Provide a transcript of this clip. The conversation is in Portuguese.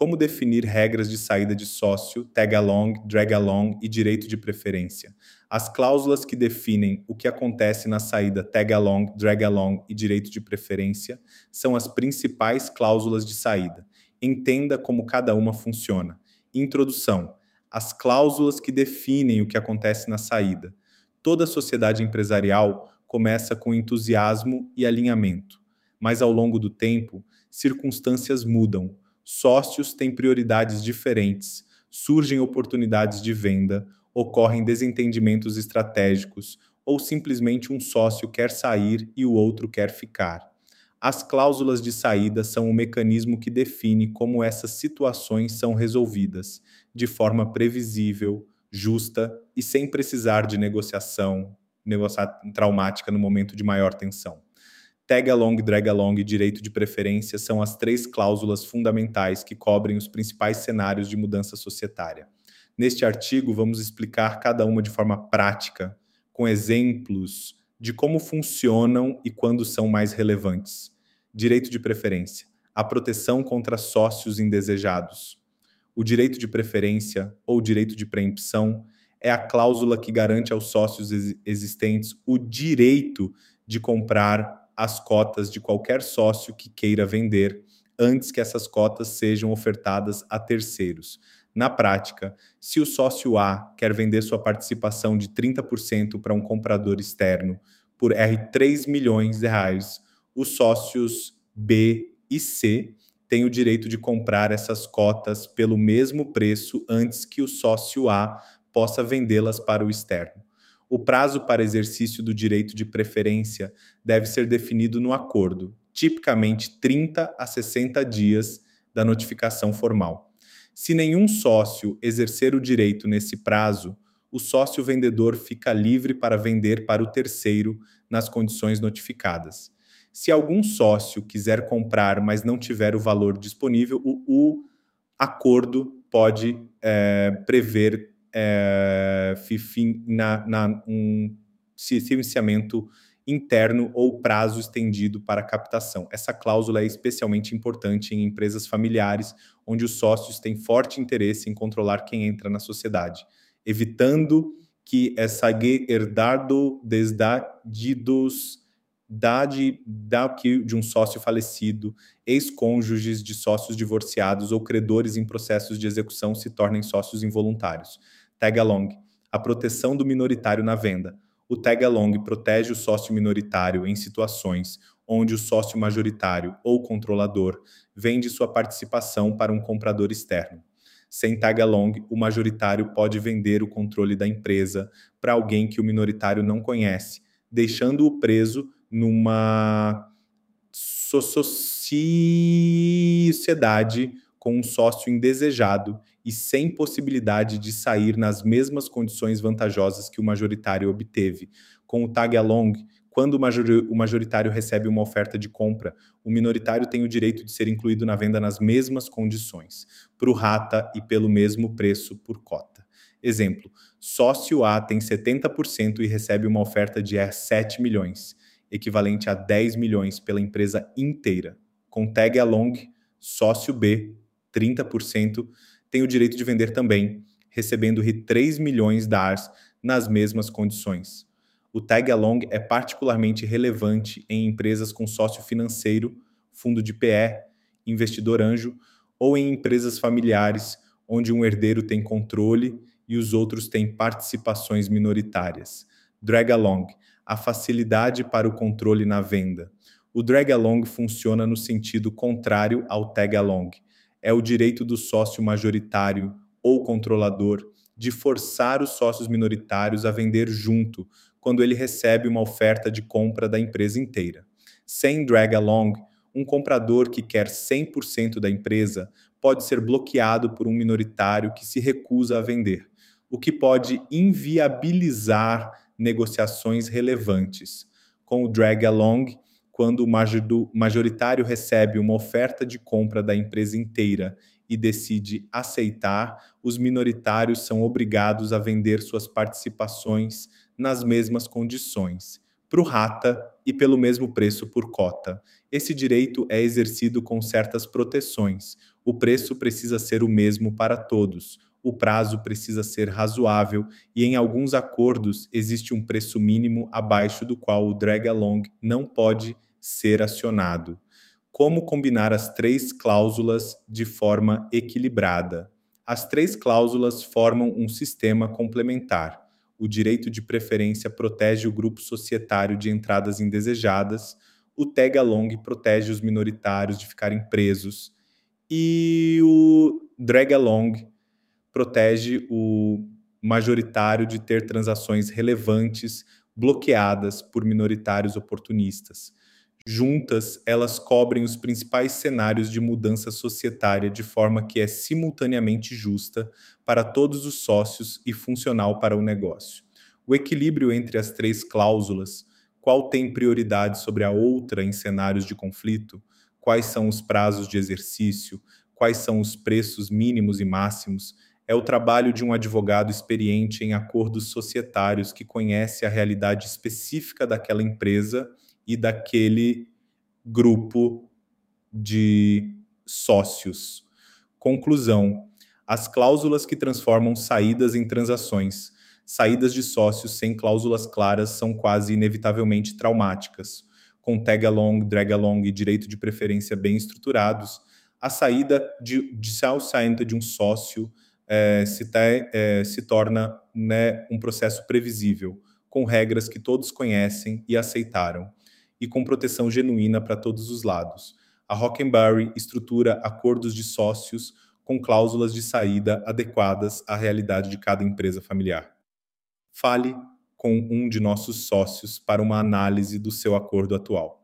Como definir regras de saída de sócio, tag-along, drag-along e direito de preferência? As cláusulas que definem o que acontece na saída tag-along, drag-along e direito de preferência são as principais cláusulas de saída. Entenda como cada uma funciona. Introdução. As cláusulas que definem o que acontece na saída. Toda sociedade empresarial começa com entusiasmo e alinhamento, mas ao longo do tempo, circunstâncias mudam. Sócios têm prioridades diferentes, surgem oportunidades de venda, ocorrem desentendimentos estratégicos ou simplesmente um sócio quer sair e o outro quer ficar. As cláusulas de saída são o mecanismo que define como essas situações são resolvidas, de forma previsível, justa e sem precisar de negociação traumática no momento de maior tensão. Tag-along, drag-along e direito de preferência são as 3 cláusulas fundamentais que cobrem os principais cenários de mudança societária. Neste artigo, vamos explicar cada uma de forma prática, com exemplos de como funcionam e quando são mais relevantes. Direito de preferência. A proteção contra sócios indesejados. O direito de preferência, ou direito de preempção, é a cláusula que garante aos sócios existentes o direito de comprar as cotas de qualquer sócio que queira vender, antes que essas cotas sejam ofertadas a terceiros. Na prática, se o sócio A quer vender sua participação de 30% para um comprador externo por R$ 3 milhões, os sócios B e C têm o direito de comprar essas cotas pelo mesmo preço antes que o sócio A possa vendê-las para o externo. O prazo para exercício do direito de preferência deve ser definido no acordo, tipicamente 30 a 60 dias da notificação formal. Se nenhum sócio exercer o direito nesse prazo, o sócio vendedor fica livre para vender para o terceiro nas condições notificadas. Se algum sócio quiser comprar, mas não tiver o valor disponível, o acordo pode prever um financiamento interno ou prazo estendido para captação. Essa cláusula é especialmente importante em empresas familiares, onde os sócios têm forte interesse em controlar quem entra na sociedade, evitando que essa herdado desdadidos de um sócio falecido, ex-cônjuges de sócios divorciados ou credores em processos de execução se tornem sócios involuntários. Tag-along, a proteção do minoritário na venda. O tag-along protege o sócio minoritário em situações onde o sócio majoritário ou controlador vende sua participação para um comprador externo. Sem tag-along, o majoritário pode vender o controle da empresa para alguém que o minoritário não conhece, deixando-o preso numa sociedade com um sócio indesejado e sem possibilidade de sair nas mesmas condições vantajosas que o majoritário obteve. Com o tag-along, quando o majoritário recebe uma oferta de compra, o minoritário tem o direito de ser incluído na venda nas mesmas condições, pro rata e pelo mesmo preço por cota. Exemplo, sócio A tem 70% e recebe uma oferta de 7 milhões, equivalente a 10 milhões pela empresa inteira. Com tag-along, sócio B, 30%, tem o direito de vender também, recebendo 3 milhões DARS nas mesmas condições. O tag-along é particularmente relevante em empresas com sócio financeiro, fundo de PE, investidor anjo, ou em empresas familiares, onde um herdeiro tem controle e os outros têm participações minoritárias. Drag-along, a facilidade para o controle na venda. O drag-along funciona no sentido contrário ao tag-along. É o direito do sócio majoritário ou controlador de forçar os sócios minoritários a vender junto, quando ele recebe uma oferta de compra da empresa inteira. Sem drag-along, um comprador que quer 100% da empresa pode ser bloqueado por um minoritário que se recusa a vender, o que pode inviabilizar negociações relevantes. Com o drag-along, quando o majoritário recebe uma oferta de compra da empresa inteira e decide aceitar, os minoritários são obrigados a vender suas participações nas mesmas condições, pro rata e pelo mesmo preço por cota. Esse direito é exercido com certas proteções. O preço precisa ser o mesmo para todos. O prazo precisa ser razoável e, em alguns acordos, existe um preço mínimo abaixo do qual o drag-along não pode ser acionado. Como combinar as três cláusulas de forma equilibrada? As três cláusulas formam um sistema complementar. O direito de preferência protege o grupo societário de entradas indesejadas, o tag-along protege os minoritários de ficarem presos e o drag-along protege o majoritário de ter transações relevantes bloqueadas por minoritários oportunistas. Juntas, elas cobrem os principais cenários de mudança societária de forma que é simultaneamente justa para todos os sócios e funcional para o negócio. O equilíbrio entre as três cláusulas, qual tem prioridade sobre a outra em cenários de conflito, quais são os prazos de exercício, quais são os preços mínimos e máximos, é o trabalho de um advogado experiente em acordos societários que conhece a realidade específica daquela empresa e daquele grupo de sócios. Conclusão: as cláusulas que transformam saídas em transações. Saídas de sócios sem cláusulas claras são quase inevitavelmente traumáticas. Com tag-along, drag-along e direito de preferência bem estruturados, a saída judicial saída de um sócio se torna, né, um processo previsível, com regras que todos conhecem e aceitaram, e com proteção genuína para todos os lados. A Hockenberry estrutura acordos de sócios com cláusulas de saída adequadas à realidade de cada empresa familiar. Fale com um de nossos sócios para uma análise do seu acordo atual.